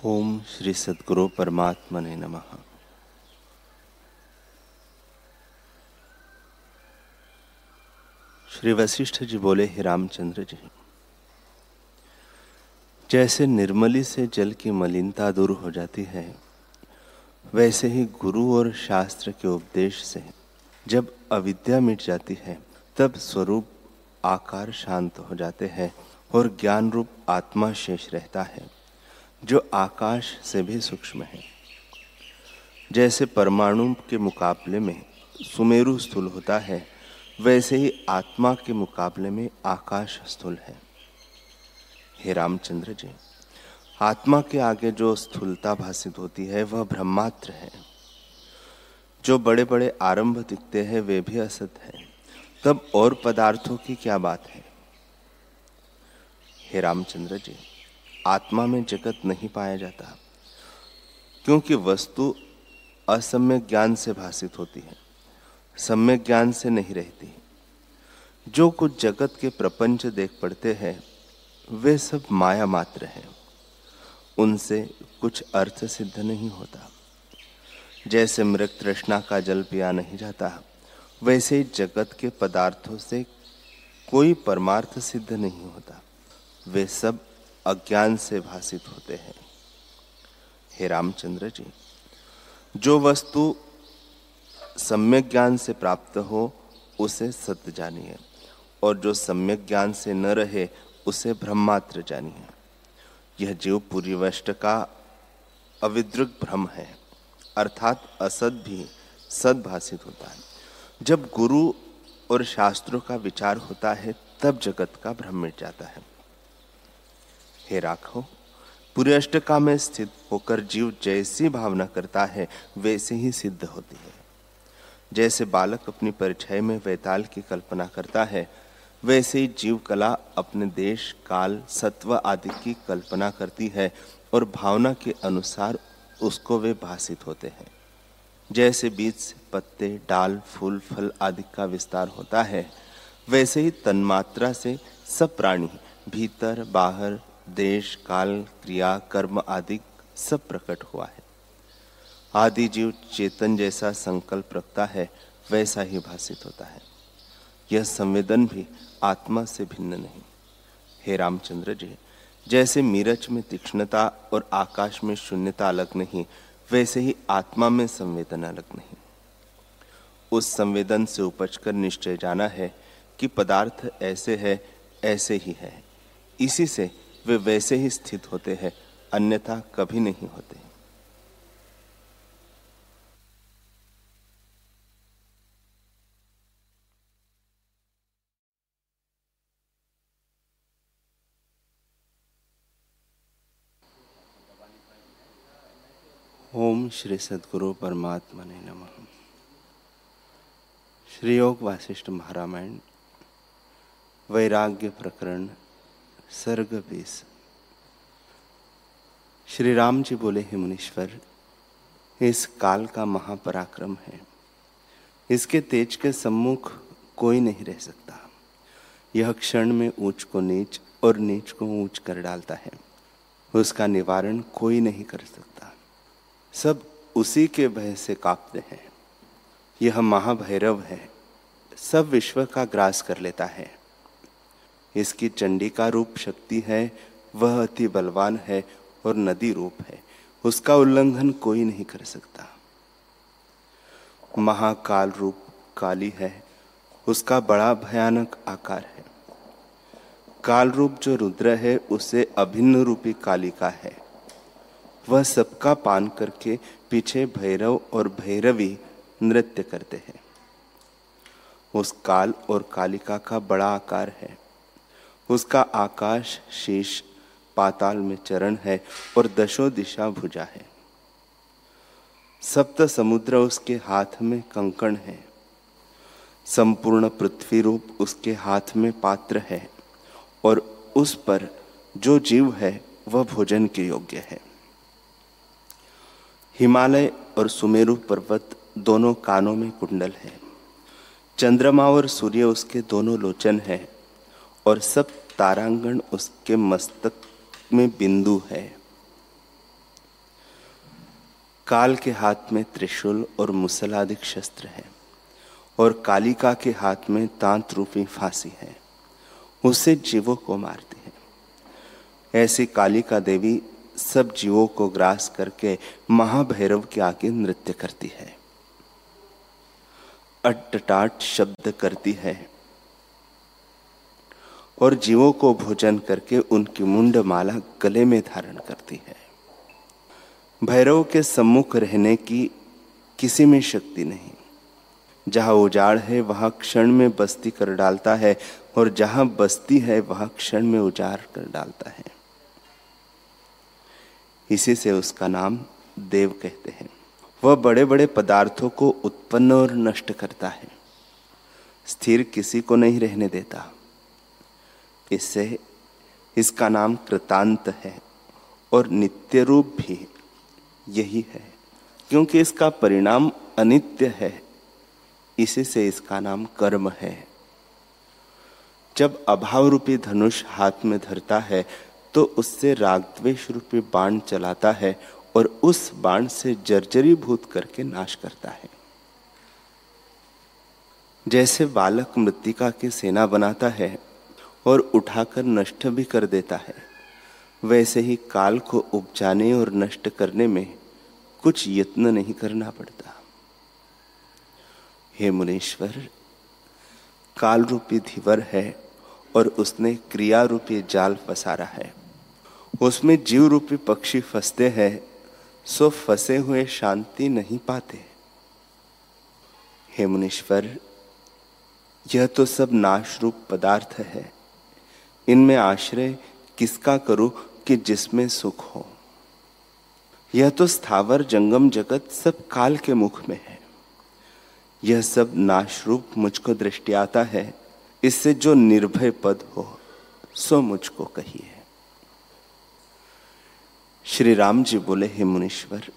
ओम श्री सद्गुरु परमात्मने नमः। श्री वशिष्ठ जी बोले, हे रामचंद्र जी, जैसे निर्मली से जल की मलिनता दूर हो जाती है, वैसे ही गुरु और शास्त्र के उपदेश से जब अविद्या मिट जाती है, तब स्वरूप आकार शांत हो जाते हैं और ज्ञान रूप आत्मा शेष रहता है, जो आकाश से भी सूक्ष्म है। जैसे परमाणु के मुकाबले में सुमेरु स्थूल होता है, वैसे ही आत्मा के मुकाबले में आकाश स्थूल है। हे रामचंद्र जी, आत्मा के आगे जो स्थूलता भासित होती है वह ब्रह्मात्र है। जो बड़े बड़े आरंभ दिखते हैं वे भी असत है, तब और पदार्थों की क्या बात है। हे रामचंद्र जी, आत्मा में जगत नहीं पाया जाता, क्योंकि वस्तु असम्यक ज्ञान से भासित होती है, सम्यक ज्ञान से नहीं रहती। जो कुछ जगत के प्रपंच देख पड़ते हैं वे सब माया मात्र है, उनसे कुछ अर्थ सिद्ध नहीं होता। जैसे मृग तृष्णा का जल पिया नहीं जाता, वैसे जगत के पदार्थों से कोई परमार्थ सिद्ध नहीं होता, वे सब अज्ञान से भासित होते हैं। हे रामचंद्र जी, जो वस्तु सम्यक ज्ञान से प्राप्त हो उसे सत्य जानिए, और जो सम्यक ज्ञान से न रहे उसे ब्रह्मात्र जानिए। यह जीव पूरी वष्ट का अविद्रुक भ्रम है, अर्थात असत भी सद्भासित होता है। जब गुरु और शास्त्रों का विचार होता है तब जगत का भ्रम मिट जाता है। हे राघव, पूरी अष्टका में स्थित होकर जीव जैसी भावना करता है वैसे ही सिद्ध होती है। जैसे बालक अपनी परिचय में वैताल की कल्पना करता है, वैसे ही जीव कला अपने देश काल सत्व आदि की कल्पना करती है और भावना के अनुसार उसको वे भासित होते हैं। जैसे बीज से पत्ते, डाल, फूल, फल आदि का विस्तार होता है, वैसे ही तन्मात्रा से सब प्राणी भीतर बाहर देश काल क्रिया कर्म आदि सब प्रकट हुआ है। आदि जीव चेतन जैसा संकल्प रखता है वैसा ही भासित होता है। यह संवेदन भी आत्मा से भिन्न नहीं। हे रामचंद्र जी, जैसे मीरच में तीक्ष्णता और आकाश में शून्यता अलग नहीं, वैसे ही आत्मा में संवेदन अलग नहीं। उस संवेदन से उपजकर निश्चय जाना है कि पदार्थ ऐसे है ऐसे ही है, इसी से वे वैसे ही स्थित होते हैं, अन्यथा कभी नहीं होते। ओम श्री सद्गुरु परमात्मने नमः। श्री योग वासिष्ठ महारामायण वैराग्य प्रकरण सर्ग 20। श्री राम जी बोले, हे मुनीश्वर, इस काल का महापराक्रम है, इसके तेज के सम्मुख कोई नहीं रह सकता। यह क्षण में ऊंच को नीच और नीच को ऊंच कर डालता है, उसका निवारण कोई नहीं कर सकता। सब उसी के भय से कांपते हैं। यह महाभैरव है, सब विश्व का ग्रास कर लेता है। इसकी चंडी का रूप शक्ति है, वह अति बलवान है और नदी रूप है, उसका उल्लंघन कोई नहीं कर सकता। महाकाल रूप काली है, उसका बड़ा भयानक आकार है। काल रूप जो रुद्र है उसे अभिन्न रूपी कालिका है, वह सबका पान करके पीछे भैरव और भैरवी नृत्य करते हैं। उस काल और कालिका का बड़ा आकार है, उसका आकाश शीश, पाताल में चरण है और दशों दिशा भुजा है। सप्त समुद्र उसके हाथ में कंकण है, संपूर्ण पृथ्वी रूप उसके हाथ में पात्र है, और उस पर जो जीव है वह भोजन के योग्य है। हिमालय और सुमेरु पर्वत दोनों कानों में कुंडल है, चंद्रमा और सूर्य उसके दोनों लोचन है, और सब तारांगण उसके मस्तक में बिंदु है। काल के हाथ में त्रिशूल और मुसल आदि शस्त्र है और कालिका के हाथ में तांत रूपी फांसी है, उससे जीवों को मारती है। ऐसी कालिका देवी सब जीवों को ग्रास करके महाभैरव के आगे नृत्य करती है, अट्टटाट शब्द करती है और जीवों को भोजन करके उनकी मुंड माला गले में धारण करती है। भैरव के सम्मुख रहने की किसी में शक्ति नहीं। जहां उजाड़ है वहां क्षण में बस्ती कर डालता है और जहां बस्ती है वहां क्षण में उजाड़ कर डालता है। इसी से उसका नाम देव कहते हैं। वह बड़े बड़े पदार्थों को उत्पन्न और नष्ट करता है, स्थिर किसी को नहीं रहने देता। इससे इसका नाम कृतांत है और नित्य रूप भी यही है, क्योंकि इसका परिणाम अनित्य है। इसी से इसका नाम कर्म है। जब अभाव रूपी धनुष हाथ में धरता है तो उससे रागद्वेष रूपी बाण चलाता है और उस बाण से जर्जरीभूत करके नाश करता है। जैसे बालक मृत्तिका की सेना बनाता है और उठाकर नष्ट भी कर देता है, वैसे ही काल को उपजाने और नष्ट करने में कुछ यत्न नहीं करना पड़ता। हे मुनीश्वर, काल रूपी धीवर है और उसने क्रिया रूपी जाल पसारा है। उसमें जीव रूपी पक्षी फंसते हैं, सो फंसे हुए शांति नहीं पाते। हे मुनीश्वर, यह तो सब नाश रूप पदार्थ है। इनमें आश्रय किसका करूं कि जिसमें सुख हो। यह तो स्थावर जंगम जगत सब काल के मुख में है। यह सब नाश रूप मुझको दृष्टि आता है। इससे जो निर्भय पद हो सो मुझको कहिए। श्री राम जी बोले, हे मुनीश्वर,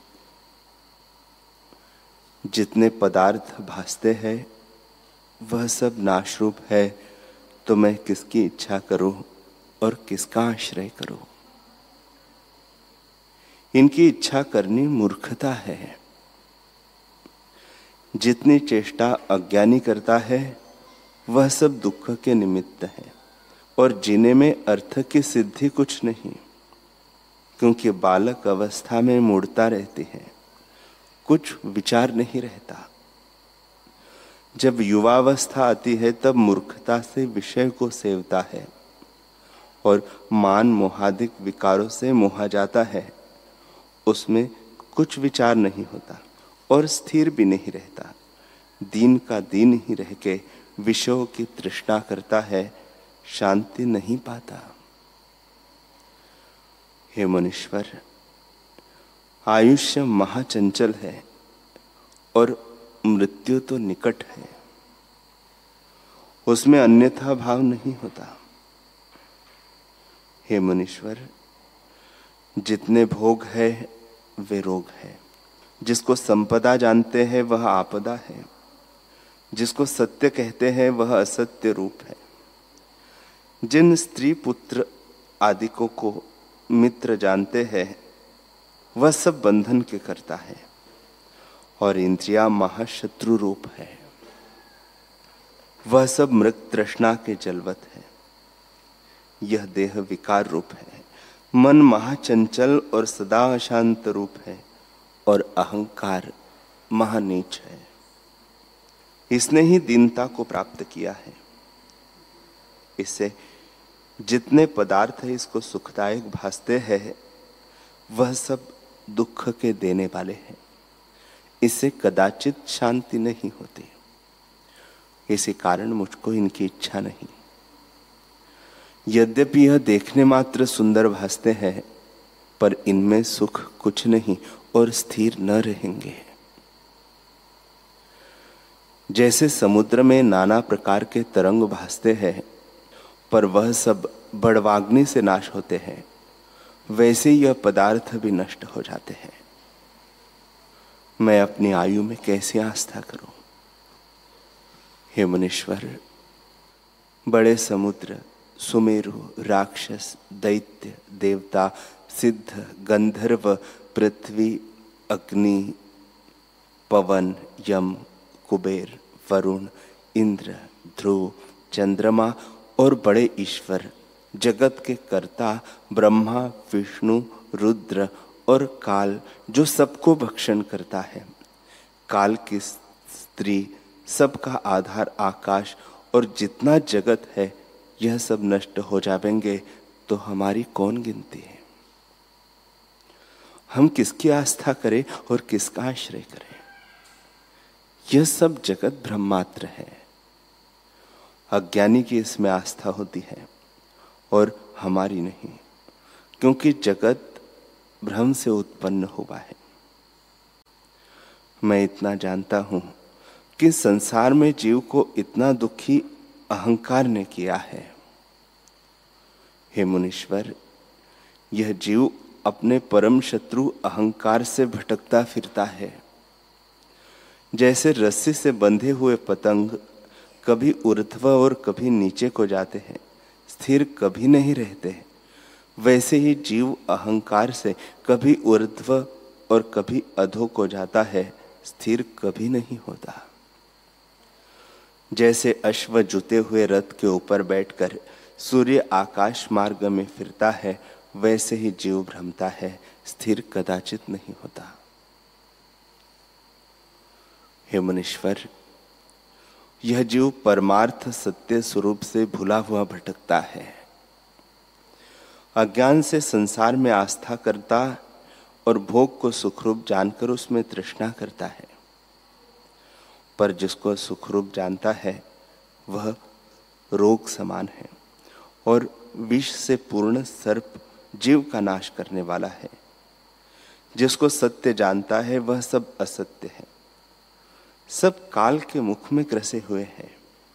जितने पदार्थ भासते हैं वह सब नाश रूप है, तो मैं किसकी इच्छा करूं और किसका आश्रय करूं। इनकी इच्छा करनी मूर्खता है। जितनी चेष्टा अज्ञानी करता है वह सब दुख के निमित्त है और जीने में अर्थ की सिद्धि कुछ नहीं, क्योंकि बालक अवस्था में मुड़ता रहती है, कुछ विचार नहीं रहता। जब युवावस्था आती है तब मूर्खता से विषय को सेवता है और मान मोहादिक विकारों से मोहा जाता है। उसमें कुछ विचार नहीं होता और स्थिर भी नहीं रहता। दीन का दीन ही रह के विषयों की तृष्णा करता है, शांति नहीं पाता। हे मुनीश्वर, आयुष्य महाचंचल है और मृत्यु तो निकट है। उसमें अन्यथा भाव नहीं होता। हे मुनीश्वर, जितने भोग है वे रोग है। जिसको संपदा जानते हैं वह आपदा है। जिसको सत्य कहते हैं वह असत्य रूप है। जिन स्त्री पुत्र आदिकों को मित्र जानते हैं वह सब बंधन के करता है और इंद्रिया महाशत्रु रूप है। वह सब मृग तृष्णा के जलवत है। यह देह विकार रूप है। मन महाचंचल और सदा अशांत रूप है और अहंकार महानीच है। इसने ही दीनता को प्राप्त किया है। इससे जितने पदार्थ है इसको सुखदायक भासते हैं वह सब दुख के देने वाले हैं। इससे कदाचित शांति नहीं होती। इसी कारण मुझको इनकी इच्छा नहीं। यद्यपि यह देखने मात्र सुंदर भासते हैं, पर इनमें सुख कुछ नहीं और स्थिर न रहेंगे। जैसे समुद्र में नाना प्रकार के तरंग भासते हैं, पर वह सब बड़वाग्नि से नाश होते हैं, वैसे यह पदार्थ भी नष्ट हो जाते हैं। मैं अपनी आयु में कैसे आस्था करूं? हे मुनीश्वर, बड़े समुद्र, सुमेरु, राक्षस, दैत्य, देवता, सिद्ध, गंधर्व, पृथ्वी अग्नि, पवन, यम, कुबेर, वरुण, इंद्र, ध्रुव, चंद्रमा और बड़े ईश्वर, जगत के कर्ता ब्रह्मा, विष्णु, रुद्र और काल जो सबको भक्षण करता है, काल की स्त्री, सबका आधार आकाश और जितना जगत है, यह सब नष्ट हो जाएंगे तो हमारी कौन गिनती है? हम किसकी आस्था करें और किसका आश्रय करें? यह सब जगत ब्रह्मात्र है। अज्ञानी की इसमें आस्था होती है और हमारी नहीं, क्योंकि जगत भ्रम से उत्पन्न हुआ है। मैं इतना जानता हूं कि संसार में जीव को इतना दुखी अहंकार ने किया है। हे मुनीश्वर, यह जीव अपने परम शत्रु अहंकार से भटकता फिरता है। जैसे रस्सी से बंधे हुए पतंग कभी ऊर्ध्व और कभी नीचे को जाते हैं, स्थिर कभी नहीं रहते, वैसे ही जीव अहंकार से कभी ऊर्ध्व और कभी अधो को जाता है, स्थिर कभी नहीं होता। जैसे अश्व जुते हुए रथ के ऊपर बैठकर सूर्य आकाश मार्ग में फिरता है, वैसे ही जीव भ्रमता है, स्थिर कदाचित नहीं होता। हे मुनीश्वर, यह जीव परमार्थ सत्य स्वरूप से भूला हुआ भटकता है। अज्ञान से संसार में आस्था करता और भोग को सुखरूप जानकर उसमें तृष्णा करता है। पर जिसको सुखरूप जानता है वह रोग समान है और विष से पूर्ण सर्प जीव का नाश करने वाला है। जिसको सत्य जानता है वह सब असत्य है, सब काल के मुख में ग्रसे हुए हैं।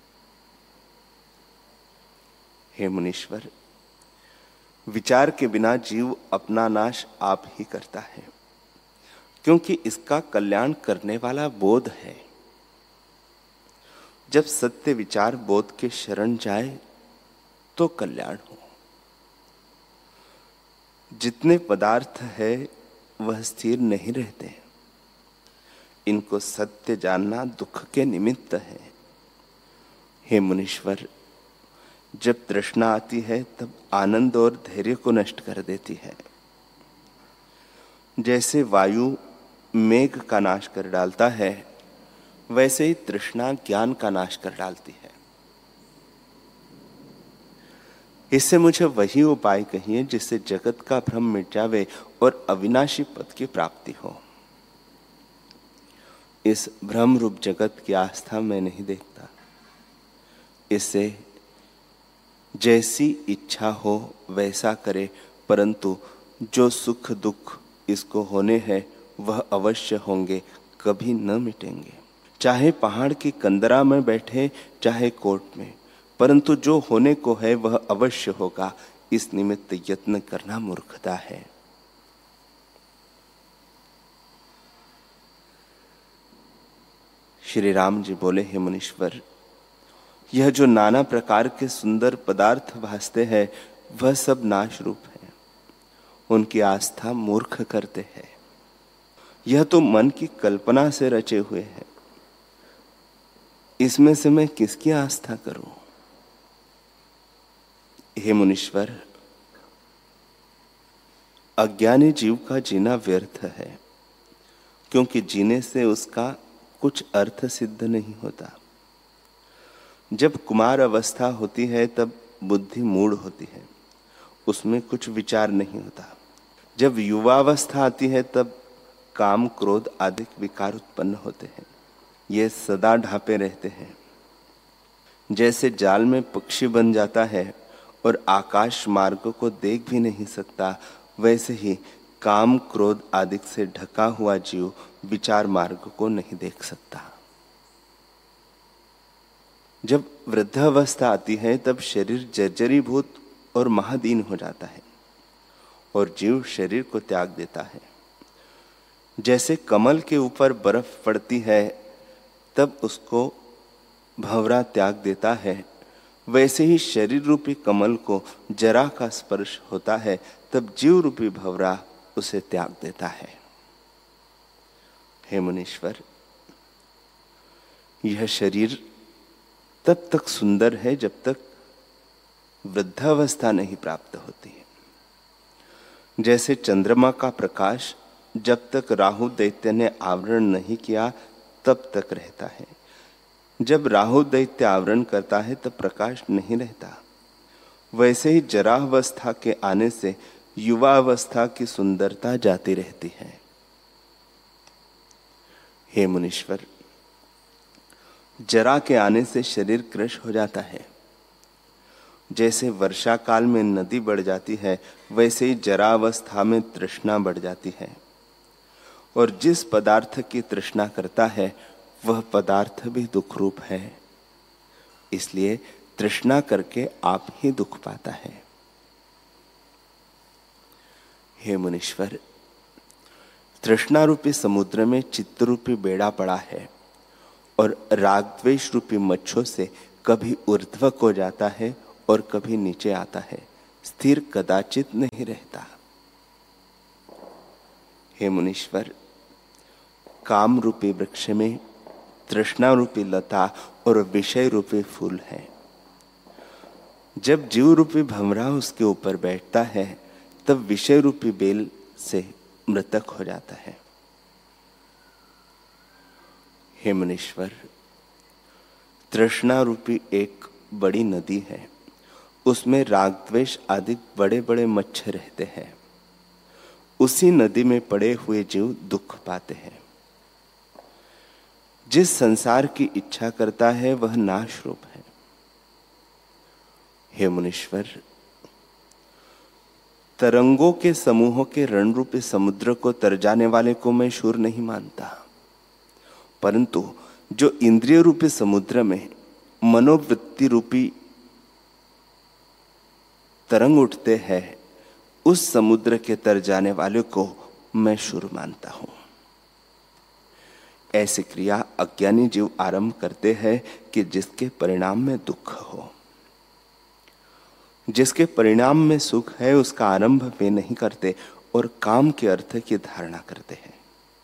हे मुनीश्वर, विचार के बिना जीव अपना नाश आप ही करता है, क्योंकि इसका कल्याण करने वाला बोध है। जब सत्य विचार बोध के शरण जाए तो कल्याण हो। जितने पदार्थ है वह स्थिर नहीं रहते, इनको सत्य जानना दुख के निमित्त है। हे मुनीश्वर, जब तृष्णा आती है तब आनंद और धैर्य को नष्ट कर देती है। जैसे वायु मेघ का नाश कर डालता है, वैसे ही तृष्णा ज्ञान का नाश कर डालती है। इससे मुझे वही उपाय कहिए जिससे जगत का भ्रम मिट जावे और अविनाशी पद की प्राप्ति हो। इस भ्रम रूप जगत की आस्था मैं नहीं देखता। इससे जैसी इच्छा हो वैसा करे, परंतु जो सुख दुख इसको होने हैं वह अवश्य होंगे, कभी न मिटेंगे। चाहे पहाड़ की कंदरा में बैठे, चाहे कोर्ट में, परंतु जो होने को है वह अवश्य होगा। इस निमित्त यत्न करना मूर्खता है। श्री राम जी बोले, हे मुनीश्वर, यह जो नाना प्रकार के सुंदर पदार्थ भासते हैं वह सब नाश रूप है, उनकी आस्था मूर्ख करते हैं। यह तो मन की कल्पना से रचे हुए हैं, इसमें से मैं किसकी आस्था करूं? हे मुनीश्वर, अज्ञानी जीव का जीना व्यर्थ है, क्योंकि जीने से उसका कुछ अर्थ सिद्ध नहीं होता। जब कुमार अवस्था होती है तब बुद्धि मूढ़ होती है, उसमें कुछ विचार नहीं होता। जब युवावस्था आती है तब काम क्रोध आदि विकार उत्पन्न होते हैं, ये सदा ढापे रहते हैं। जैसे जाल में पक्षी बन जाता है और आकाश मार्ग को देख भी नहीं सकता, वैसे ही काम क्रोध आदि से ढका हुआ जीव विचार मार्ग को नहीं देख सकता। जब वृद्धावस्था आती है तब शरीर जर्जरीभूत और महादीन हो जाता है और जीव शरीर को त्याग देता है। जैसे कमल के ऊपर बर्फ पड़ती है तब उसको भंवरा त्याग देता है, वैसे ही शरीर रूपी कमल को जरा का स्पर्श होता है तब जीव रूपी भंवरा उसे त्याग देता है। हे मुनीश्वर, यह शरीर तब तक सुंदर है जब तक वृद्धावस्था नहीं प्राप्त होती है। जैसे चंद्रमा का प्रकाश जब तक राहु दैत्य ने आवरण नहीं किया तब तक रहता है, जब राहु दैत्य आवरण करता है तब प्रकाश नहीं रहता। वैसे ही जरावस्था के आने से युवावस्था की सुंदरता जाती रहती है। हे मुनीश्वर, जरा के आने से शरीर कृश हो जाता है। जैसे वर्षा काल में नदी बढ़ जाती है, वैसे ही जरावस्था में तृष्णा बढ़ जाती है, और जिस पदार्थ की तृष्णा करता है वह पदार्थ भी दुख रूप है। इसलिए तृष्णा करके आप ही दुख पाता है। हे मुनीश्वर, तृष्णा रूपी समुद्र में चित्त रूपी बेड़ा पड़ा है, और राग द्वेष रूपी मच्छों से कभी ऊर्ध्व को जाता है और कभी नीचे आता है, स्थिर कदाचित नहीं रहता। हे मुनीश्वर, काम रूपी वृक्ष में तृष्णा रूपी लता और विषय रूपी फूल है। जब जीव रूपी भंवरा उसके ऊपर बैठता है तब विषय रूपी बेल से मृतक हो जाता है। हे मुनीश्वर, तृष्णा रूपी एक बड़ी नदी है, उसमें राग द्वेष आदि बड़े बड़े मच्छर रहते हैं। उसी नदी में पड़े हुए जीव दुख पाते हैं। जिस संसार की इच्छा करता है वह नाश रूप है। हे मुनीश्वर, तरंगों के समूहों के रण रूपी समुद्र को तर जाने वाले को मैं शूर नहीं मानता, परंतु जो इंद्रिय रूपी समुद्र में मनोवृत्ति रूपी तरंग उठते हैं, उस समुद्र के तर जाने वाले को मैं शूर मानता हूं। ऐसी क्रिया अज्ञानी जीव आरंभ करते हैं कि जिसके परिणाम में दुख हो। जिसके परिणाम में सुख है उसका आरंभ वे नहीं करते और काम के अर्थ की धारणा करते हैं।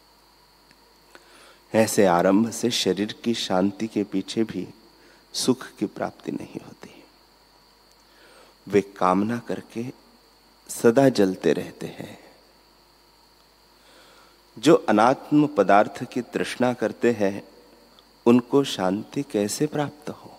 ऐसे आरंभ से शरीर की शांति के पीछे भी सुख की प्राप्ति नहीं होती। वे कामना करके सदा जलते रहते हैं। जो अनात्म पदार्थ की तृष्णा करते हैं उनको शांति कैसे प्राप्त हो?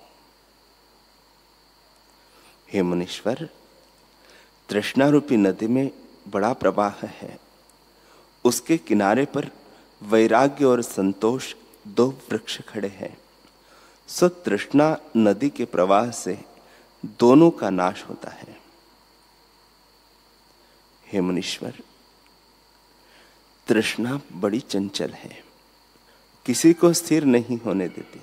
हे मुनीश्वर, तृष्णा रूपी नदी में बड़ा प्रवाह है। उसके किनारे पर वैराग्य और संतोष दो वृक्ष खड़े हैं। सो तृष्णा नदी के प्रवाह से दोनों का नाश होता है। हे मुनीश्वर, तृष्णा बड़ी चंचल है, किसी को स्थिर नहीं होने देती।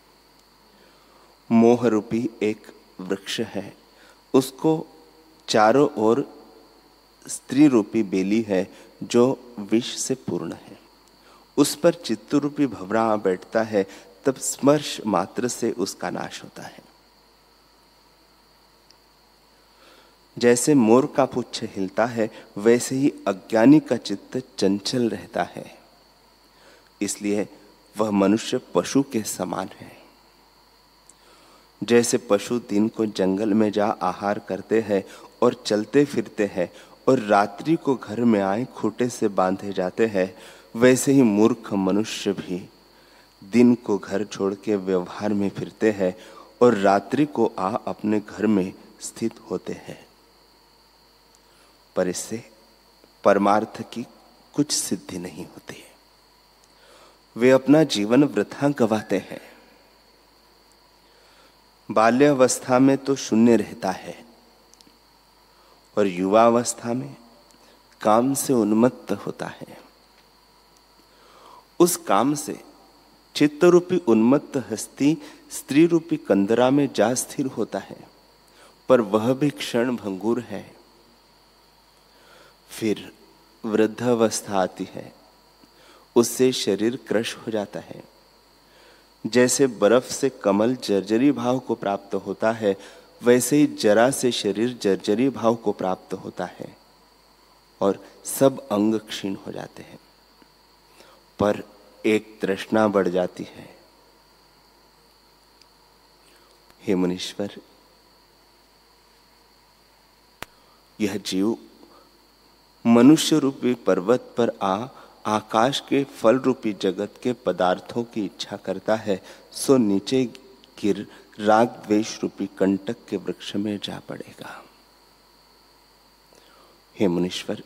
मोह रूपी एक वृक्ष है, उसको चारों ओर स्त्री रूपी बेली है जो विष से पूर्ण है। उस पर चित्त रूपी भंवरा बैठता है, तब स्पर्श मात्र से उसका नाश होता है। जैसे मोर का पुच्छ हिलता है, वैसे ही अज्ञानी का चित्त चंचल रहता है। इसलिए वह मनुष्य पशु के समान है। जैसे पशु दिन को जंगल में जा आहार करते हैं और चलते फिरते हैं और रात्रि को घर में आए खूंटे से बांधे जाते हैं, वैसे ही मूर्ख मनुष्य भी दिन को घर छोड़ के व्यवहार में फिरते हैं और रात्रि को आ अपने घर में स्थित होते हैं। पर इससे परमार्थ की कुछ सिद्धि नहीं होती। वे अपना जीवन वृथा गवाते हैं। बाल्यावस्था में तो शून्य रहता है और युवावस्था में काम से उन्मत्त होता है। उस काम से चित्त रूपी उन्मत्त हस्ती स्त्री रूपी कंदरा में जा स्थिर होता है, पर वह भी क्षण भंगुर है। फिर वृद्धावस्था आती है, उससे शरीर क्रश हो जाता है। जैसे बर्फ से कमल जर्जरी भाव को प्राप्त होता है, वैसे ही जरा से शरीर जर्जरी भाव को प्राप्त होता है और सब अंग क्षीण हो जाते हैं। पर एक तृष्णा बढ़ जाती है। हे मुनीश्वर, यह जीव मनुष्य रूपी पर्वत पर आकाश के फल रूपी जगत के पदार्थों की इच्छा करता है, सो नीचे गिर राग द्वेष रूपी कंटक के वृक्ष में जा पड़ेगा। हे मुनीश्वर,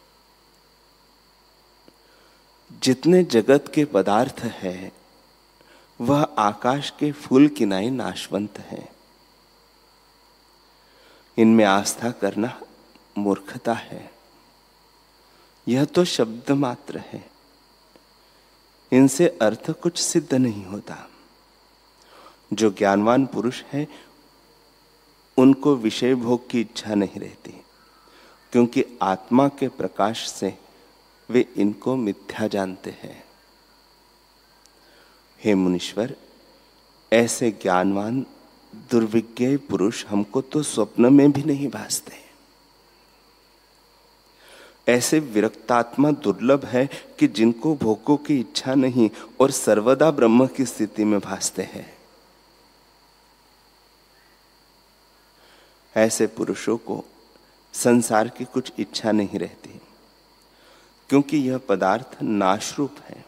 जितने जगत के पदार्थ है वह आकाश के फूल किनाई नाशवंत है। इनमें आस्था करना मूर्खता है। यह तो शब्द मात्र है, इनसे अर्थ कुछ सिद्ध नहीं होता। जो ज्ञानवान पुरुष है उनको विषय भोग की इच्छा नहीं रहती, क्योंकि आत्मा के प्रकाश से वे इनको मिथ्या जानते हैं। हे मुनीश्वर, ऐसे ज्ञानवान दुर्विज्ञ पुरुष हमको तो स्वप्न में भी नहीं भासते। ऐसे विरक्तात्मा दुर्लभ है कि जिनको भोगों की इच्छा नहीं और सर्वदा ब्रह्म की स्थिति में भासते हैं। ऐसे पुरुषों को संसार की कुछ इच्छा नहीं रहती, क्योंकि यह पदार्थ नाशरूप है।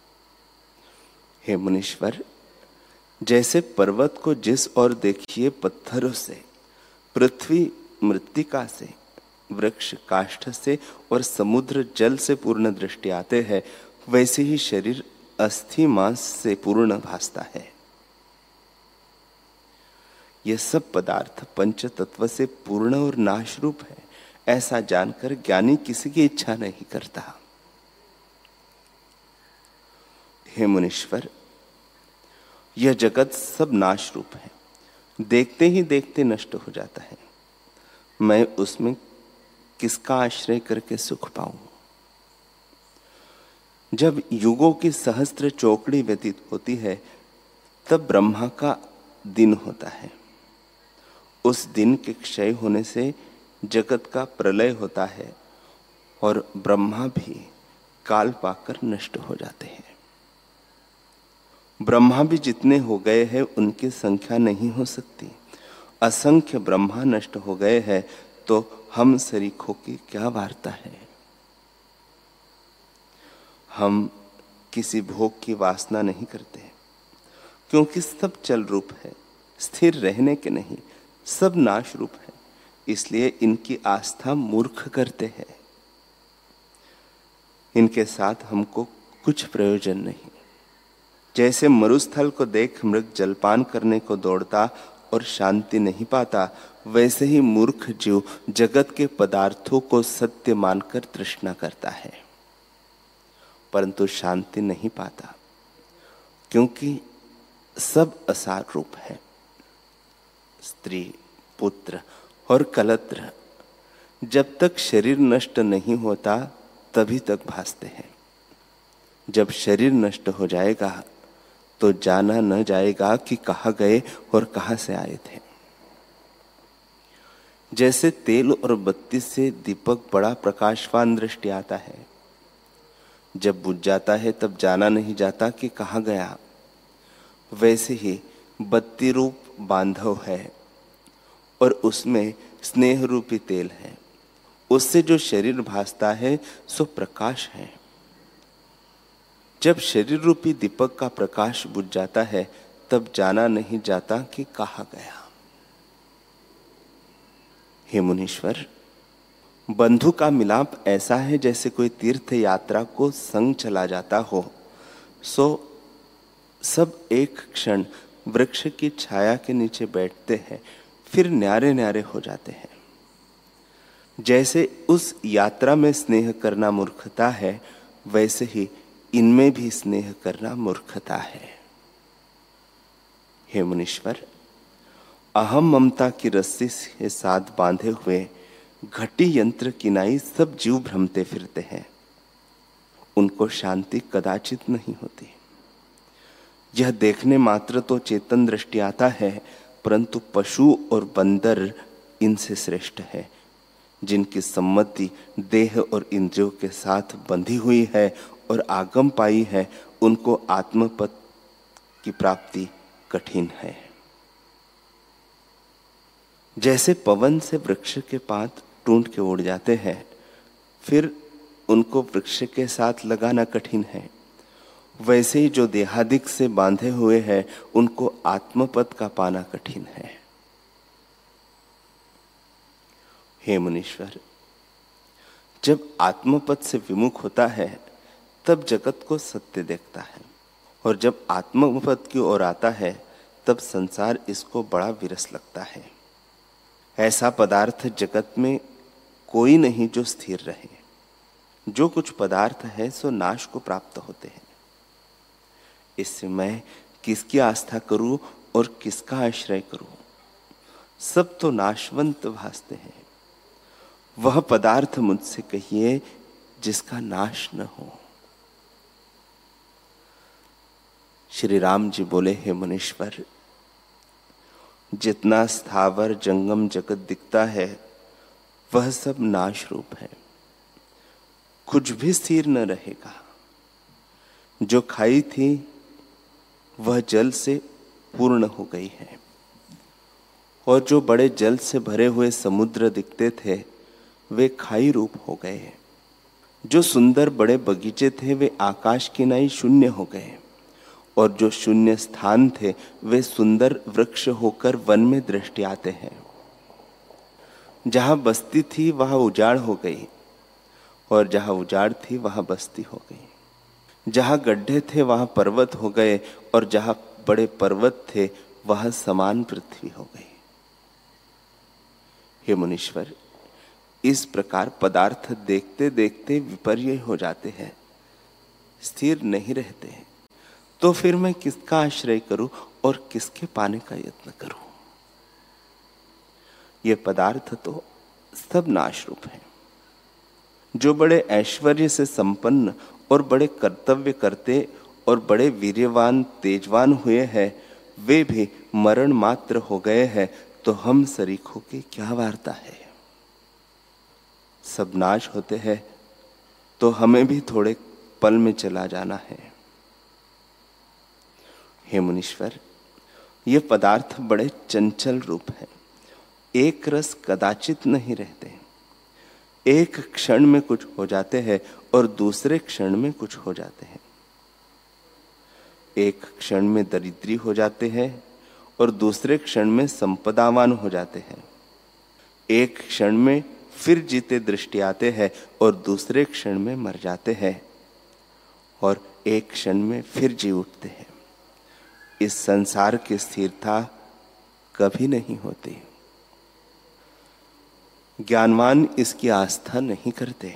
हे मुनीश्वर, जैसे पर्वत को जिस ओर देखिए पत्थरों से, पृथ्वी मृत्तिका से, वृक्ष काष्ठ से और समुद्र जल से पूर्ण दृष्टि आते हैं, वैसे ही शरीर अस्थि मांस से पूर्ण भासता है। यह सब पदार्थ पंच तत्व से पूर्ण और नाशरूप है, ऐसा जानकर ज्ञानी किसी की इच्छा नहीं करता। हे मुनीश्वर, यह जगत सब नाशरूप है, देखते ही देखते नष्ट हो जाता है। मैं उसमें किसका आश्रय करके सुख पाऊं? जब युगों की सहस्त्र चौकड़ी व्यतीत होती है, तब ब्रह्मा का दिन होता है। उस दिन के क्षय होने से जगत का प्रलय होता है और ब्रह्मा भी काल पाकर नष्ट हो जाते हैं। ब्रह्मा भी जितने हो गए हैं उनकी संख्या नहीं हो सकती। असंख्य ब्रह्मा नष्ट हो गए हैं तो हम सरीखों की क्या वार्ता है। हम किसी भोग की वासना नहीं करते, क्योंकि सब चल रूप है, स्थिर रहने के नहीं, सब नाश रूप है, इसलिए इनकी आस्था मूर्ख करते हैं। इनके साथ हमको कुछ प्रयोजन नहीं। जैसे मरुस्थल को देख मृग जलपान करने को दौड़ता और शांति नहीं पाता, वैसे ही मूर्ख जीव जगत के पदार्थों को सत्य मानकर तृष्णा करता है, परंतु शांति नहीं पाता, क्योंकि सब असार रूप है। स्त्री, पुत्र और कलत्र जब तक शरीर नष्ट नहीं होता तभी तक भासते हैं। जब शरीर नष्ट हो जाएगा तो जाना न जाएगा कि कहाँ गए और कहाँ से आए थे। जैसे तेल और बत्ती से दीपक बड़ा प्रकाशवान दृष्टि आता है, जब बुझ जाता है तब जाना नहीं जाता कि कहाँ गया। वैसे ही बत्ती रूप बांधव है और उसमें स्नेह रूपी तेल है, उससे जो शरीर भासता है सो प्रकाश है। जब शरीर रूपी दीपक का प्रकाश बुझ जाता है तब जाना नहीं जाता कि कहाँ गया। हे मुनीश्वर, बंधु का मिलाप ऐसा है जैसे कोई तीर्थ यात्रा को संग चला जाता हो, सो सब एक क्षण वृक्ष की छाया के नीचे बैठते हैं, फिर न्यारे न्यारे हो जाते हैं। जैसे उस यात्रा में स्नेह करना मूर्खता है, वैसे ही इनमें भी स्नेह करना मूर्खता है। हे मुनीश्वर, अहम ममता की रस्सी के साथ बांधे हुए घटी यंत्र किनाई सब जीव भ्रमते फिरते हैं, उनको शांति कदाचित नहीं होती। यह देखने मात्र तो चेतन दृष्टि आता है, परंतु पशु और बंदर इनसे श्रेष्ठ है, जिनकी सम्मति देह और इंद्रियों के साथ बंधी हुई है और आगम पाई है उनको आत्मपद की प्राप्ति कठिन है। जैसे पवन से वृक्ष के पात टूट के उड़ जाते हैं, फिर उनको वृक्ष के साथ लगाना कठिन है, वैसे ही जो देहादिक से बांधे हुए हैं उनको आत्मपद का पाना कठिन है। हे मुनीश्वर, जब आत्मपद से विमुख होता है तब जगत को सत्य देखता है, और जब आत्मपद की ओर आता है तब संसार इसको बड़ा विरस लगता है। ऐसा पदार्थ जगत में कोई नहीं जो स्थिर रहे। जो कुछ पदार्थ है सो नाश को प्राप्त होते हैं। इससे मैं किसकी आस्था करूं और किसका आश्रय करूं? सब तो नाशवंत भासते हैं। वह पदार्थ मुझसे कहिए जिसका नाश न हो। श्री राम जी बोले, हे मुनीश्वर, जितना स्थावर जंगम जगत दिखता है वह सब नाश रूप है, कुछ भी स्थिर न रहेगा। जो खाई थी वह जल से पूर्ण हो गई है, और जो बड़े जल से भरे हुए समुद्र दिखते थे वे खाई रूप हो गए। जो सुंदर बड़े बगीचे थे वे आकाश की नाई शून्य हो गए, और जो शून्य स्थान थे वे सुंदर वृक्ष होकर वन में दृष्टि आते हैं। जहां बस्ती थी वहां उजाड़ हो गई, और जहां उजाड़ थी वहां बस्ती हो गई। जहां गड्ढे थे वहां पर्वत हो गए, और जहां बड़े पर्वत थे वहां समान पृथ्वी हो गई। हे मुनीश्वर, इस प्रकार पदार्थ देखते देखते विपर्य हो जाते हैं, स्थिर नहीं रहते। तो फिर मैं किसका आश्रय करूं और किसके पाने का यत्न करूं? ये पदार्थ तो सब नाश रूप है। जो बड़े ऐश्वर्य से संपन्न और बड़े कर्तव्य करते और बड़े वीर्यवान तेजवान हुए हैं, वे भी मरण मात्र हो गए हैं, तो हम सरीखों की क्या वार्ता है? सब नाश होते हैं तो हमें भी थोड़े पल में चला जाना है। हे मुनीश्वर, ये पदार्थ बड़े चंचल रूप है, एक रस कदाचित नहीं रहते। एक क्षण में कुछ हो जाते हैं और दूसरे क्षण में कुछ हो जाते हैं। एक क्षण में दरिद्री हो जाते हैं और दूसरे क्षण में संपदावान हो जाते हैं। एक क्षण में फिर जीते दृष्टि आते हैं और दूसरे क्षण में मर जाते हैं, और एक क्षण में फिर जी उठते हैं। इस संसार की स्थिरता कभी नहीं होती। ज्ञानवान इसकी आस्था नहीं करते।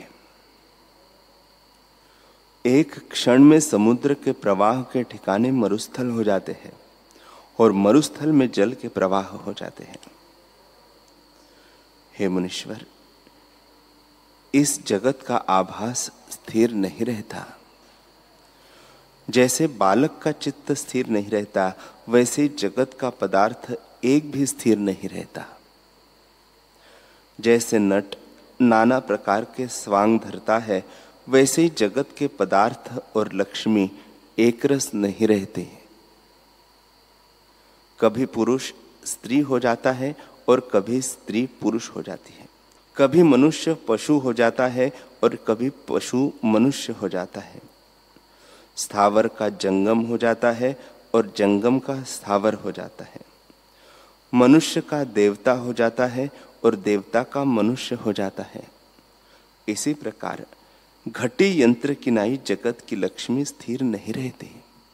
एक क्षण में समुद्र के प्रवाह के ठिकाने मरुस्थल हो जाते हैं, और मरुस्थल में जल के प्रवाह हो जाते हैं। हे मुनीश्वर, इस जगत का आभास स्थिर नहीं रहता। जैसे बालक का चित्त स्थिर नहीं रहता, वैसे जगत का पदार्थ एक भी स्थिर नहीं रहता। जैसे नट नाना प्रकार के स्वांग धरता है, वैसे ही जगत के पदार्थ और लक्ष्मी एक रस नहीं रहते। कभी पुरुष स्त्री हो जाता है और कभी स्त्री पुरुष हो जाती है। कभी मनुष्य पशु हो जाता है और कभी पशु मनुष्य हो जाता है। स्थावर का जंगम हो जाता है और जंगम का स्थावर हो जाता है। मनुष्य का देवता हो जाता है और देवता का मनुष्य हो जाता है। इसी प्रकार घटी यंत्र की नाई जगत की लक्ष्मी स्थिर नहीं रहती।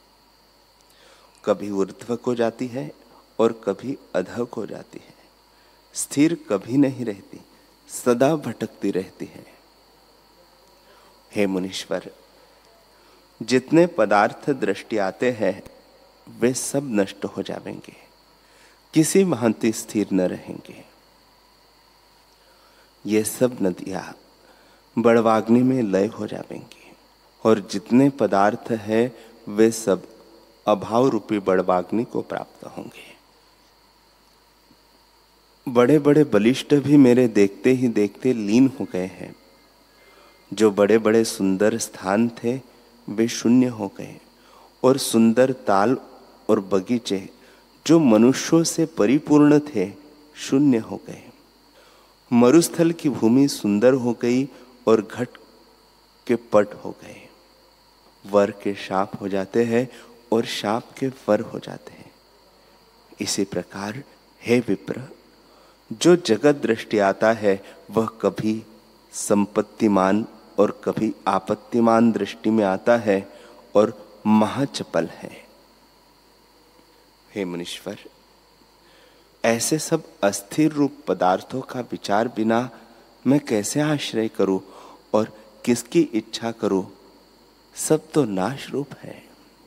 कभी ऊर्ध्व को जाती है और कभी अधः को जाती है। स्थिर कभी नहीं रहती, सदा भटकती रहती है। हे मुनीश्वर, जितने पदार्थ दृष्टि आते हैं वे सब नष्ट हो जाएंगे, किसी भांति स्थिर न रहेंगे। ये सब नदियां बड़वाग्नि में लय हो जाएंगी, और जितने पदार्थ हैं वे सब अभाव रूपी बड़वाग्नि को प्राप्त होंगे। बड़े बड़े बलिष्ठ भी मेरे देखते ही देखते लीन हो गए हैं। जो बड़े बड़े सुंदर स्थान थे वे शून्य हो गए और सुंदर ताल और बगीचे जो मनुष्यों से परिपूर्ण थे शून्य हो गए। मरुस्थल की भूमि सुंदर हो गई और घट के पट हो गए। वर के शाप हो जाते हैं और शाप के वर हो जाते हैं। इसी प्रकार हे विप्र, जो जगत दृष्टि आता है वह कभी संपत्तिमान और कभी आपत्तिमान दृष्टि में आता है और महाचपल है। हे मुनीश्वर, ऐसे सब अस्थिर रूप पदार्थों का विचार बिना मैं कैसे आश्रय करूं और किसकी इच्छा करूं? सब तो नाश रूप है।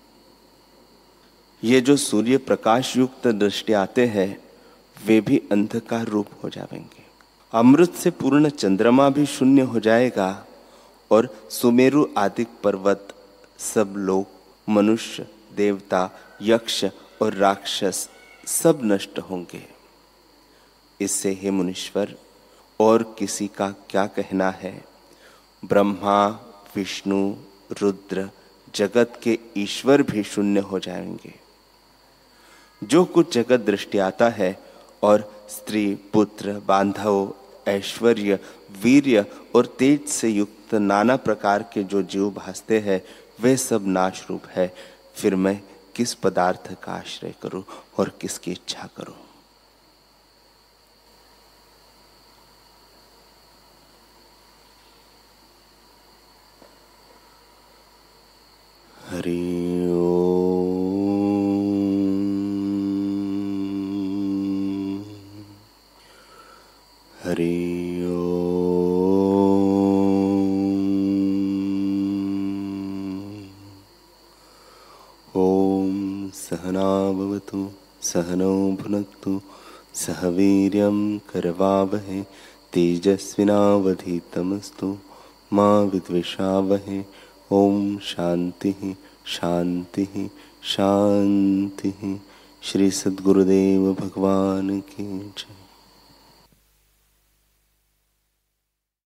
ये जो सूर्य प्रकाश युक्त दृष्टि आते हैं वे भी अंधकार रूप हो जाएंगे। अमृत से पूर्ण चंद्रमा भी शून्य हो जाएगा और सुमेरु आदि पर्वत, सब लोग, मनुष्य, देवता, यक्ष और राक्षस सब नष्ट होंगे। इससे हे मुनीश्वर, और किसी का क्या कहना है? ब्रह्मा, विष्णु, रुद्र, जगत के ईश्वर भी शून्य हो जाएंगे। जो कुछ जगत दृष्टि आता है और स्त्री, पुत्र, बांधव, ऐश्वर्य, वीर्य और तेज से युक्त नाना प्रकार के जो जीव भासते हैं वे सब नाश रूप है। फिर मैं किस पदार्थ का आश्रय करूं और किसकी इच्छा करूं? हरि ओम। हरि ओम। ओम सहना भवतु सहनौ भुनक्तु सह वीर्यं करवावहै तेजस्विनावधीतमस्तु मा विद्विषावहै। ओम शांति शांति शांति। श्री सद्गुरुदेव भगवान की जय।